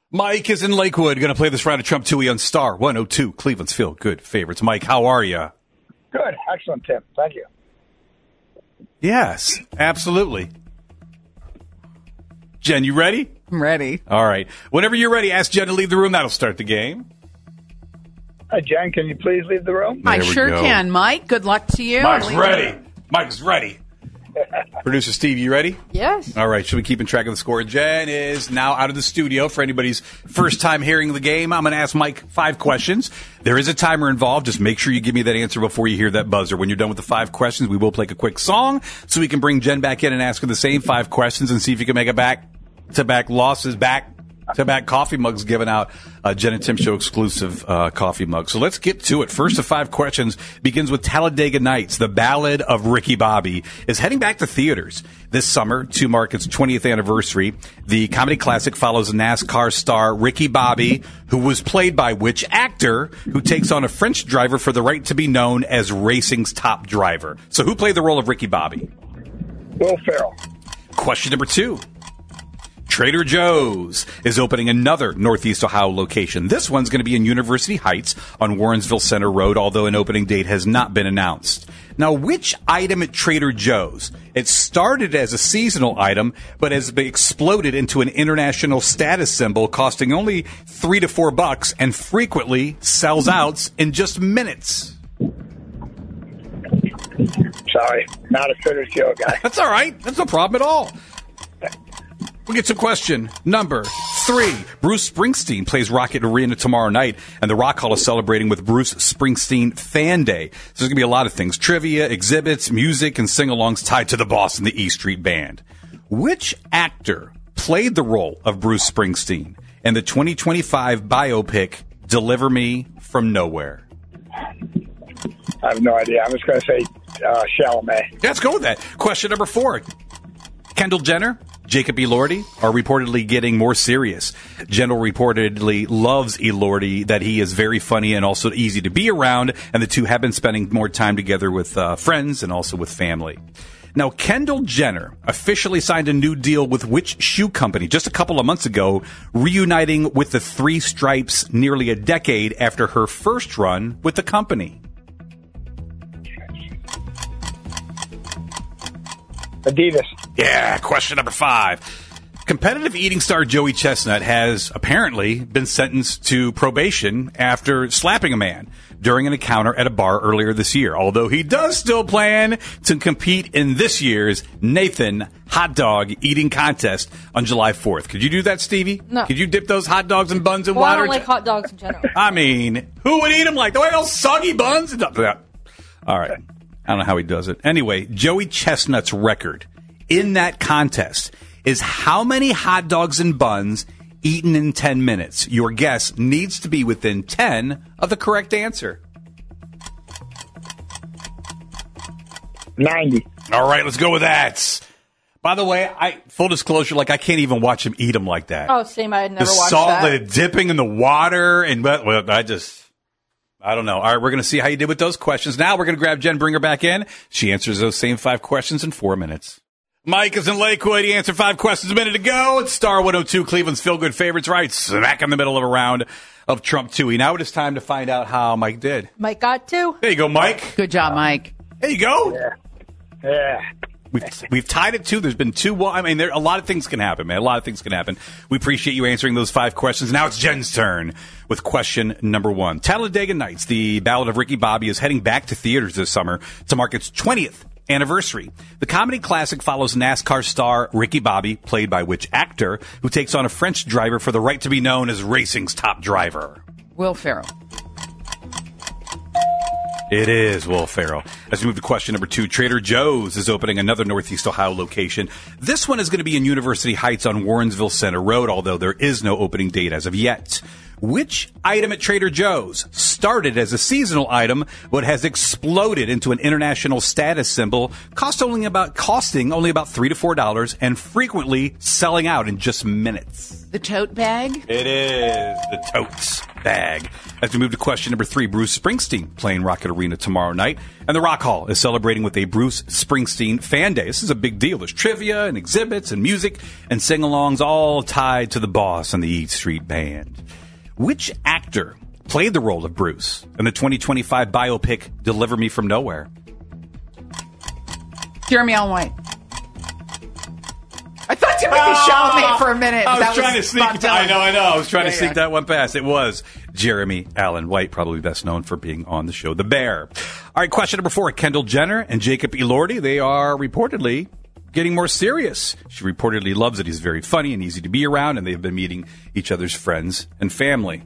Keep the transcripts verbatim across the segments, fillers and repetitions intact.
Mike is in Lakewood, going to play this round of Trump Tui on Star one oh two, Cleveland's Feel Good Favorites. Mike, how are you? Good. Excellent, Tim. Thank you. Yes, absolutely. Jen, you ready? I'm ready. All right. Whenever you're ready, ask Jen to leave the room. That'll start the game. Hi, Jen. Can you please leave the room? I There we sure go. can, Mike. Good luck to you. Mike's Leave- ready. Mike's ready. Producer Steve, you ready? Yes. All right, should we keep track of the score? Jen is now out of the studio. For anybody's first time hearing the game, I'm going to ask Mike five questions. There is a timer involved. Just make sure you give me that answer before you hear that buzzer. When you're done with the five questions, we will play a quick song so we can bring Jen back in and ask her the same five questions and see if you can make it back to back losses, back to back coffee mugs giving out a Jen and Tim Show exclusive uh, coffee mug. So let's get to it. First of five questions begins with Talladega Nights. The Ballad of Ricky Bobby is heading back to theaters this summer to mark its twentieth anniversary. The comedy classic follows NASCAR star Ricky Bobby, who was played by which actor, who takes on a French driver for the right to be known as racing's top driver. So who played the role of Ricky Bobby? Will Ferrell. Question number two. Trader Joe's is opening another Northeast Ohio location. This one's going to be in University Heights on Warrensville Center Road, although an opening date has not been announced. Now, which item at Trader Joe's? It started as a seasonal item, but has been exploded into an international status symbol, costing only three to four bucks, and frequently sells out in just minutes. Sorry, not a Trader Joe guy. That's all right. That's no problem at all. We'll get to question number three. Bruce Springsteen plays Rocket Arena tomorrow night, and the Rock Hall is celebrating with Bruce Springsteen Fan Day. So there's going to be a lot of things. Trivia, exhibits, music, and sing-alongs tied to the boss and the E Street Band. Which actor played the role of Bruce Springsteen in the twenty twenty-five biopic Deliver Me From Nowhere? I have no idea. I'm just going to say uh, Chalamet. Let's go with that. Question number four. Kendall Jenner, Jacob Elordi are reportedly getting more serious. Jenner reportedly loves Elordi, that he is very funny and also easy to be around, and the two have been spending more time together with uh, friends and also with family. Now, Kendall Jenner officially signed a new deal with which shoe company just a couple of months ago, reuniting with the Three Stripes nearly a decade after her first run with the company? Adidas. Yeah, question number five. Competitive eating star Joey Chestnut has apparently been sentenced to probation after slapping a man during an encounter at a bar earlier this year, although he does still plan to compete in this year's Nathan Hot Dog Eating Contest on July fourth. Could you do that, Stevie? No. Could you dip those hot dogs and buns in Well, I water? don't like hot dogs in general. I mean, who would eat them like the way those soggy buns? All right. I don't know how he does it. Anyway, Joey Chestnut's record in that contest is how many hot dogs and buns eaten in ten minutes. Your guess needs to be within ten of the correct answer. ninety. All right, let's go with that. By the way, I full disclosure, like I can't even watch him eat them like that. Oh, same. I had never the watched salt, that. the dipping in the water, and well, I just, I don't know. All right, we're going to see how you did with those questions. Now we're going to grab Jen, bring her back in. She answers those same five questions in four minutes. Mike is in Lakewood. He answered five questions a minute ago. It's Star one oh two, Cleveland's Feel Good Favorites, right smack in the middle of a round of Trump Tui. Now it is time to find out how Mike did. Mike got two. There you go, Mike. Good job, Mike. There you go. Yeah. Yeah. We've, we've tied it two. There's been two. Well, I mean, there a lot of things can happen, man. A lot of things can happen. We appreciate you answering those five questions. Now it's Jen's turn with question number one. Talladega Nights, the Ballad of Ricky Bobby, is heading back to theaters this summer to mark its twentieth anniversary. The comedy classic follows NASCAR star Ricky Bobby, played by which actor, who takes on a French driver for the right to be known as racing's top driver? Will Ferrell. It is Will Ferrell. As we move to question number two, Trader Joe's is opening another Northeast Ohio location. This one is going to be in University Heights on Warrensville Center Road, although there is no opening date as of yet. Which item at Trader Joe's started as a seasonal item but has exploded into an international status symbol, cost only about costing only about three to four dollars, and frequently selling out in just minutes? The tote bag? It is the totes bag. As we move to question number three, Bruce Springsteen playing Rocket Arena tomorrow night, and the Rock Hall is celebrating with a Bruce Springsteen fan day. This is a big deal. There's trivia and exhibits and music and sing-alongs all tied to the boss and the E Street Band. Which actor played the role of Bruce in the twenty twenty-five biopic Deliver Me From Nowhere? Jeremy Allen White. I thought Timothy Chalamet for a minute. I was That trying to sneak. Bob Dylan. I know, I know. I was trying Yeah, to sneak yeah. that one past. It was Jeremy Allen White, probably best known for being on the show The Bear. All right, question number four. Kendall Jenner and Jacob Elordi, they are reportedly getting more serious. She reportedly loves it. He's very funny and easy to be around, and they've been meeting each other's friends and family.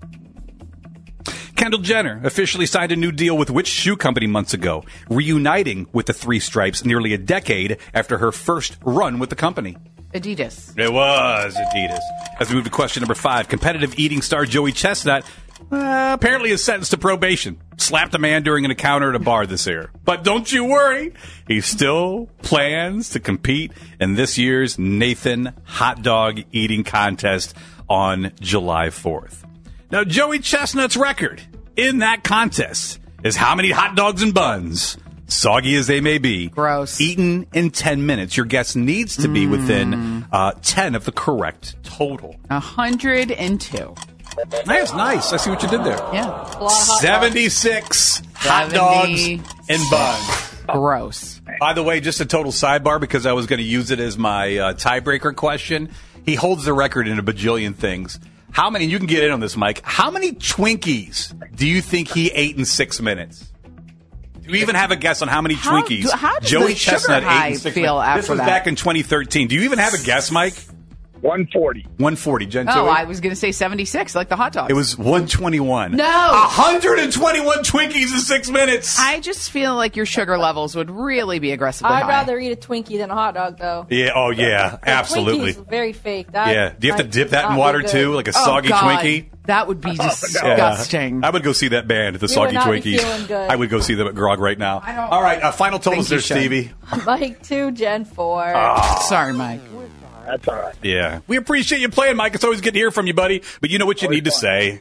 Kendall Jenner officially signed a new deal with which shoe company months ago, reuniting with the Three Stripes nearly a decade after her first run with the company? Adidas. It was Adidas. As we move to question number five, competitive eating star Joey Chestnut uh, apparently is sentenced to probation. Slapped a man during an encounter at a bar this year. But don't you worry, he still plans to compete in this year's Nathan Hot Dog Eating Contest on July fourth. Now, Joey Chestnut's record in that contest is how many hot dogs and buns, soggy as they may be, Gross. eaten in ten minutes. Your guess needs to be within uh, ten of the correct total. A hundred and two. That's nice. I see what you did there. Yeah. A lot of hot seventy-six hot dogs seventy. and buns. Gross. By the way, just a total sidebar because I was going to use it as my uh, tiebreaker question. He holds the record in a bajillion things. How many, and you can get in on this, Mike, how many Twinkies do you think he ate in six minutes? Do you even have a guess on how many How Twinkies do- how does Joey the sugar Chestnut high ate in six feel minutes? after This was that? back in twenty thirteen. Do you even have a guess, Mike? one forty. one forty, Jen Oh, Tui? I was going to say seventy-six, like the hot dogs. It was one twenty-one. No. one hundred twenty-one Twinkies in six minutes. I just feel like your sugar levels would really be aggressively I'd high. rather eat a Twinkie than a hot dog, though. yeah, oh yeah, The absolutely. Twinkie is very fake. That Yeah. Do you have to might dip that in not be water good. too, like a Oh, soggy God. Twinkie? That would be Yeah. disgusting. I would go see that band, the We Soggy would not be Twinkies. feeling good. I would go see them at Grog right now. I don't All right, uh, final totals there, think you should. Stevie. Mike two, Gen four. Sorry, Mike. That's all right. Yeah. We appreciate you playing, Mike. It's always good to hear from you, buddy. But you know what you Always need to fun. say.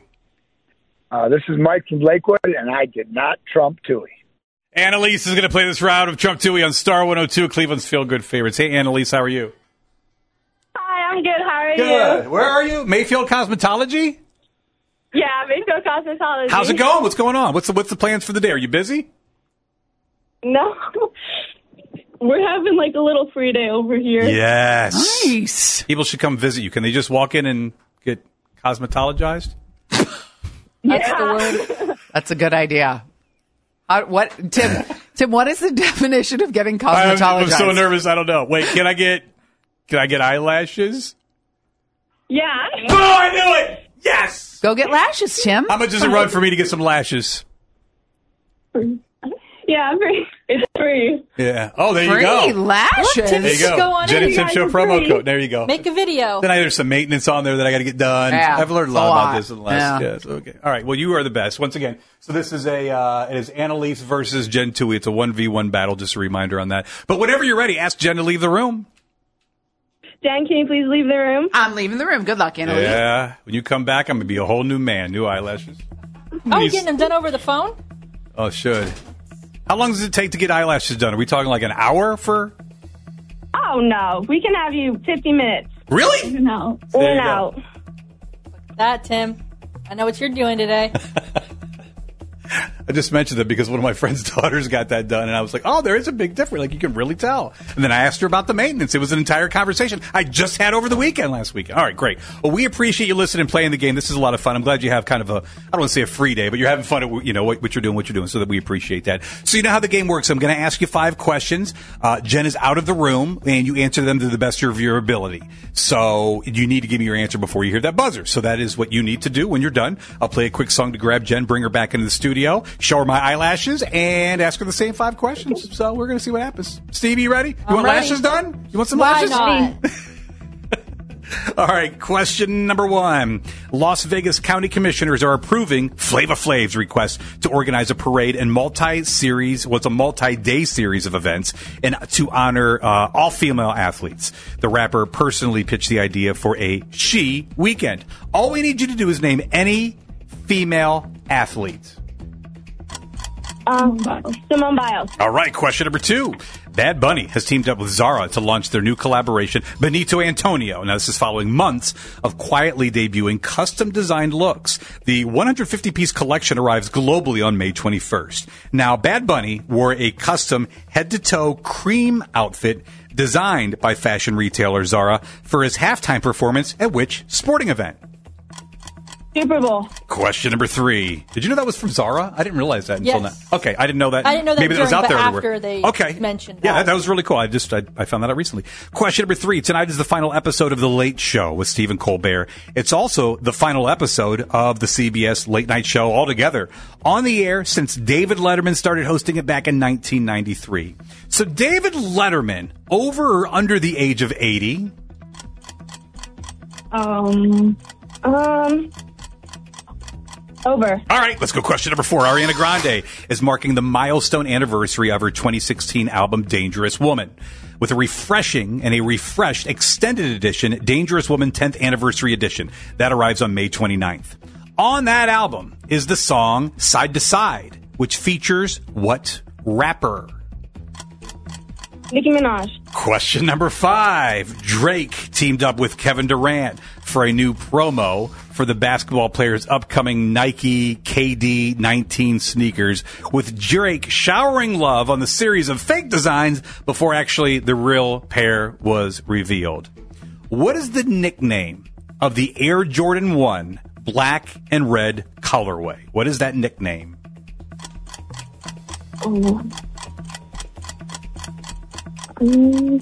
Uh, this is Mike from Lakewood, and I did not trump Tui. Annalise is going to play this round of Trump Tui on Star one oh two, Cleveland's Feel Good Favorites. Hey, Annalise, how are you? Hi, I'm good. How are Good. you? Where are you? Mayfield Cosmetology? Yeah, Mayfield Cosmetology. How's it going? What's going on? What's the, what's the plans for the day? Are you busy? No. We're having like a little free day over here. Yes. Nice. People should come visit you. Can they just walk in and get cosmetologized? That's the word. That's a good idea. How, what, Tim? Tim, what is the definition of getting I'm, cosmetologized? I'm so nervous. I don't know. Wait, can I get can I get eyelashes? Yeah. Oh, I knew it. Yes. Go get lashes, Tim. How much is it run for me to get some lashes? Yeah, free. It's free. Yeah. Oh, there you Free go. lashes. What, Tim? There you Just go. go on Jen in. and Tim You Show guys are promo free. code. There you go. Make a video. Then I, there's some maintenance on there that I got to get done. Yeah, I've learned a it's a lot, lot. about this in the last. Yeah. Yes. Okay. All right. Well, you are the best once again. So this is a uh, it is Annalise versus Jen Tui. It's a one v one battle. Just a reminder on that. But whenever you're ready, ask Jen to leave the room. Dan, can you please leave the room? I'm leaving the room. Good luck, Annalise. Yeah. When you come back, I'm gonna be a whole new man. New eyelashes. Oh, you're getting them done over the phone? Oh, it should. How long does it take to get eyelashes done? Are we talking like an hour for? Oh, no. We can have you fifty minutes. Really? No. There In you and go. out. That, Tim. I know what you're doing today. I just mentioned that because one of my friend's daughters got that done, and I was like, "Oh, there is a big difference. Like you can really tell." And then I asked her about the maintenance. It was an entire conversation I just had over the weekend last weekend. All right, great. Well, we appreciate you listening and playing the game. This is a lot of fun. I'm glad you have kind of a, I don't want to say a free day, but you're having fun at you know what, what you're doing, what you're doing, so that we appreciate that. So you know how the game works. I'm going to ask you five questions. Uh, Jen is out of the room, and you answer them to the best of your ability. So you need to give me your answer before you hear that buzzer. So that is what you need to do when you're done. I'll play a quick song to grab Jen, bring her back into the studio, show her my eyelashes, and ask her the same five questions. So we're going to see what happens. Stevie, you ready? You I'm want ready. lashes done? You want some Why lashes? not? All right, question number one. Las Vegas County Commissioners are approving Flava Flav's request to organize a parade and multi-series, what's a multi-day series of events, and to honor uh, all female athletes. The rapper personally pitched the idea for a She Weekend. All we need you to do is name any female athlete. Um, Simone Biles. All right, question number two. Bad Bunny has teamed up with Zara to launch their new collaboration, Benito Antonio. Now, this is following months of quietly debuting custom-designed looks. The one hundred fifty piece collection arrives globally on May twenty-first. Now, Bad Bunny wore a custom head-to-toe cream outfit designed by fashion retailer Zara for his halftime performance at which sporting event? Super Bowl. Question number three. Did you know that was from Zara? I didn't realize that until Yes. now. Okay, I didn't know that. I didn't know that Maybe that was during, out there but everywhere. after they okay. mentioned Yeah, that. that, that was really cool. I just I, I found that out recently. Question number three. Tonight is the final episode of The Late Show with Stephen Colbert. It's also the final episode of the C B S Late Night Show altogether. On the air since David Letterman started hosting it back in nineteen ninety-three. So David Letterman, over or under the age of eighty? Um, um, over. All right, let's go. Question number four. Ariana Grande is marking the milestone anniversary of her twenty sixteen album, Dangerous Woman, with a refreshing and a refreshed extended edition, Dangerous Woman tenth Anniversary Edition. That arrives on May twenty-ninth. On that album is the song Side to Side, which features what rapper? Nicki Minaj. Question number five. Drake teamed up with Kevin Durant for a new promo for the basketball player's upcoming Nike K D nineteen sneakers, with Drake showering love on the series of fake designs before actually the real pair was revealed. What is the nickname of the Air Jordan one black and red colorway? What is that nickname? Oh. Um,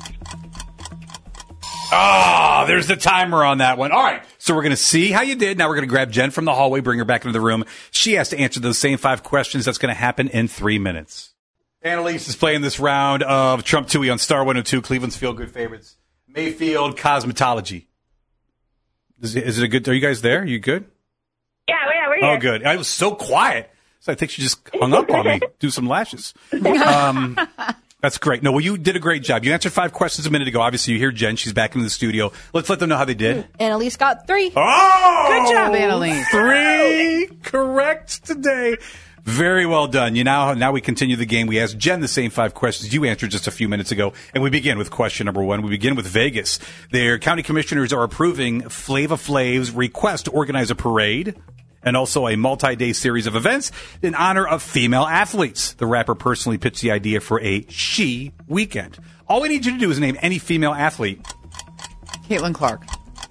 Oh, there's the timer on that one. All right. So we're going to see how you did. Now we're going to grab Jen from the hallway, bring her back into the room. She has to answer those same five questions. That's going to happen in three minutes. Annalise is playing this round of Trump Tui on Star one oh two, Cleveland's Feel Good Favorites. Mayfield Cosmetology. Is it, is it a good, are you guys there? You good? yeah, yeah, we're here. Oh, good. I was so quiet. So I think she just hung up on me. Do some lashes. Um, that's great. No, well, you did a great job. You answered five questions a minute ago. Obviously, you hear Jen. She's back in the studio. Let's let them know how they did. Annalise got three. Oh! Good job, Annalise. Three correct today. Very well done. You now, now we continue the game. We asked Jen the same five questions you answered just a few minutes ago, and we begin with question number one. We begin with Vegas. Their county commissioners are approving Flava Flav's request to organize a parade and also a multi-day series of events in honor of female athletes. The rapper personally pitched the idea for a She Weekend. All we need you to do is name any female athlete. Caitlin Clark.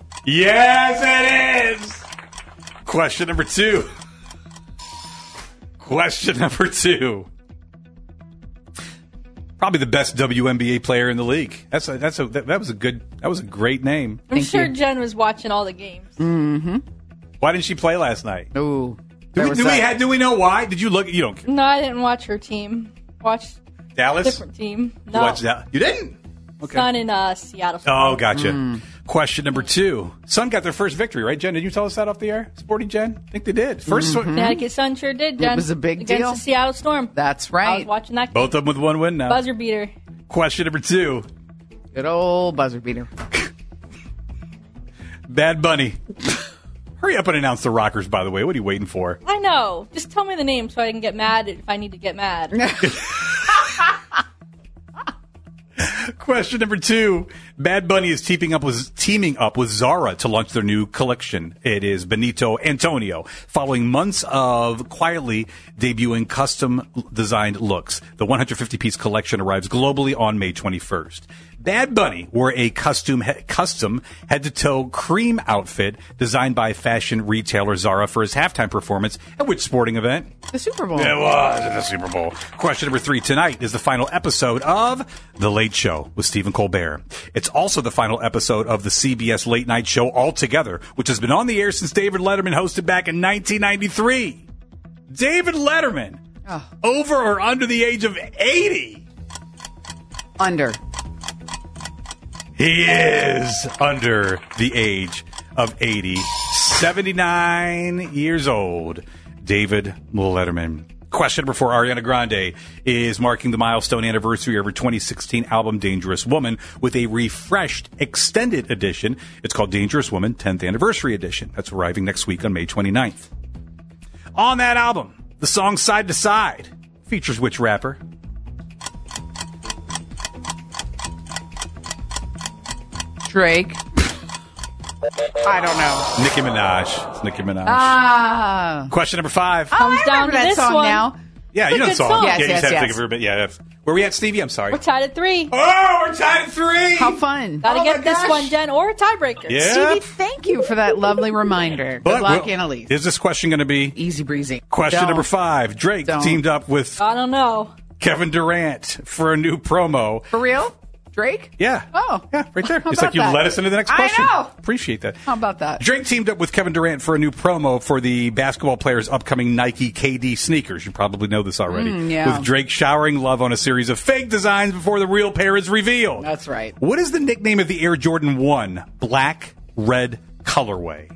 Yes, it is. Question number two. Question number two. Probably the best W N B A player in the league. That's a, that's a that, that was a good that was a great name. I'm Thank sure you. Jen was watching all the games. Mm-hmm. Why didn't she play last night? Ooh. Do There we, was do we that- have, do we know why? Did you look? You don't care. No, I didn't watch her team. Watched a Dallas. different team. You No, watched that? You didn't. Okay. Sun in uh, Seattle. Oh, gotcha. Mm. Question number two. Sun got their first victory, right, Jen? Did you tell us that off the air? Sporty Jen? I think they did. 1st Mm-hmm. Connecticut Sun sure did, Jen. It was a big against deal. the Seattle Storm. That's I was right. watching that game. Both of them with one win now. Buzzer beater. Question number two. Good old buzzer beater. Bad Bunny. Hurry up and announce the Rockers, by the way. What are you waiting for? I know. Just tell me the name so I can get mad if I need to get mad. Question number two. Bad Bunny is teaming up with teaming up with Zara to launch their new collection. It is Benito Antonio. Following months of quietly debuting custom designed looks, the one hundred fifty piece collection arrives globally on May twenty-first. Bad Bunny wore a custom he- custom head-to-toe cream outfit designed by fashion retailer Zara for his halftime performance at which sporting event? The Super Bowl. It was at the Super Bowl. Question number three. Tonight is the final episode of The Late Show with Stephen Colbert. It's also the final episode of the C B S Late Night Show altogether, which has been on the air since David Letterman hosted back in nineteen ninety-three. David Letterman, Oh. over or under the age of eighty? Under. He is under the age of eighty, seventy-nine years old. David Letterman. Question number four. Ariana Grande is marking the milestone anniversary of her twenty sixteen album Dangerous Woman with a refreshed extended edition. It's called Dangerous Woman tenth Anniversary Edition. That's arriving next week on May twenty-ninth. On that album, the song Side to Side features which rapper? Drake. I don't know. Nicki Minaj. It's Nicki Minaj. Ah. Question number five. Oh, Comes I down remember to that this song one. now. Yeah, It's you a know the good song. song. Yeah, Yes, you just yes, had to yes. think of her a bit. Yeah. that's- Where we at, Stevie? I'm sorry. We're tied at three. Oh, we're tied at three. How fun. Gotta Oh my get this gosh. one, Jen, or a tiebreaker. Yeah. Stevie, thank you for that lovely reminder. Good But luck, we'll- Annalise. Is this question going to be Easy breezy. question Don't. number five? Drake Don't. teamed up with I don't know. Kevin Durant for a new promo. For real? Drake? Yeah. Oh. Yeah, right there. How It's like about you that? led us into the next I question. know. Appreciate that. How about that? Drake teamed up with Kevin Durant for a new promo for the basketball player's upcoming Nike K D sneakers. You probably know this already. Mm, yeah. With Drake showering love on a series of fake designs before the real pair is revealed. That's right. What is the nickname of the Air Jordan one black red colorway?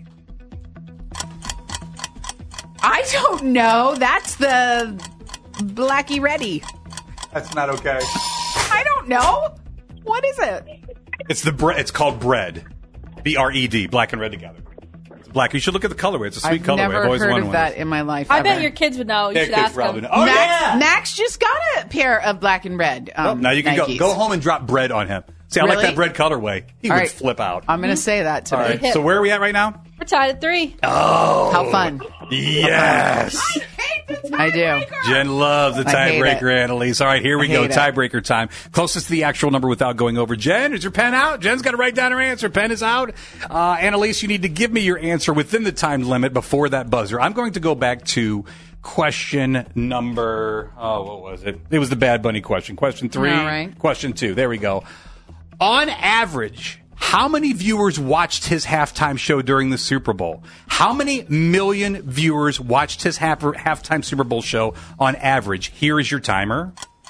I don't know. That's the Blackie Ready. That's not okay. I don't know. What is it? It's the bre- It's called bread. B R E D. Black and red together. It's black. You should look at the colorway. It's a sweet I've colorway. never I've always heard wanted of one. that in my life. I ever. bet your kids would know. You Yeah, should kids ask probably them. know. Oh, Max, yeah. Max just got a pair of black and red. Um, Oh, now you can go Nikes. go home and drop bread on him. See, I like Really? that bread colorway. He All would right. flip out. I'm going to say that All today. right. Hip. So where are we at right now? We're tied at three. How fun. Yes. I do. Jen loves the I hate tiebreaker, Annalise. All right, here we I go. hate it. Tiebreaker time. Closest to the actual number without going over. Jen, is your pen out? Jen's got to write down her answer. Pen is out. Uh, Annalise, you need to give me your answer within the time limit before that buzzer. I'm going to go back to question number, oh, what was it? It was the Bad Bunny question. Question three. All right. Question two. There we go. On average, how many viewers watched his halftime show during the Super Bowl? How many million viewers watched his half- halftime Super Bowl show on average? Here is your timer.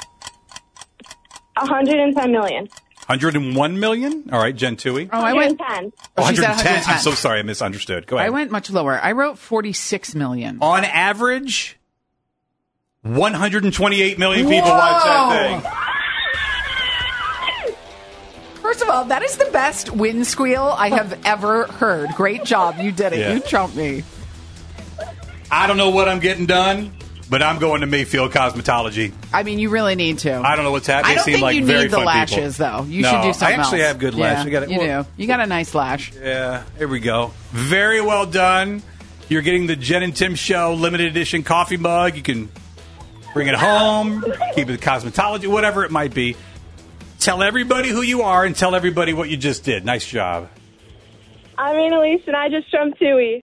one hundred ten million. one hundred one million? All right, Jen Tui. Oh, I went. one hundred ten. Oh, she said one hundred ten. I'm one hundred ten. so sorry, I misunderstood. Go ahead. I went much lower. I wrote forty-six million. On average, one hundred twenty-eight million people watch that thing. First of all, that is the best wind squeal I have ever heard. Great job. You did it. Yeah. You trumped me. I don't know what I'm getting done, but I'm going to Mayfield Cosmetology. I mean, you really need to. I don't know what's happening. I don't They seem think like you very need the fun lashes, people. though. You No, should do something I actually else. have good lashes. Yeah, I got it. you Well- do. You got a nice lash. Yeah, here we go. Very well done. You're getting the Jen and Tim Show limited edition coffee mug. You can bring it home, keep it cosmetology, whatever it might be. Tell everybody who you are and tell everybody what you just did. Nice job. I'm Annalise, and I just jumped Tui.